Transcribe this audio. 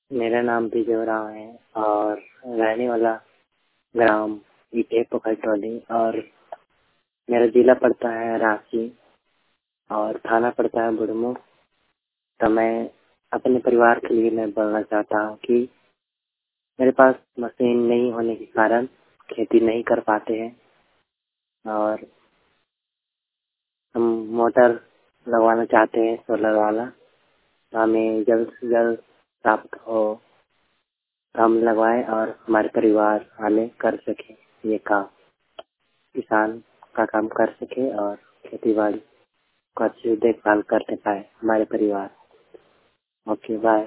मेरा नाम विजय राव है और रहने वाला ग्राम ईटे पोखरटोली और मेरा जिला पड़ता है रांची और थाना पड़ता है बुढ़मू। तो मैं अपने परिवार के लिए मैं बोलना चाहता हूँ कि मेरे पास मशीन नहीं होने के कारण खेती नहीं कर पाते हैं और हम मोटर लगवाना चाहते हैं सोलर वाला। तो हमें जल्द से जल्द प्राप्त हो तो हम लगवाएं और हमारे परिवार वाले कर सकें ये काम, किसान का काम कर सके और खेती बाड़ी को अच्छी देखभाल करते पाए हमारे परिवार। Okay bye.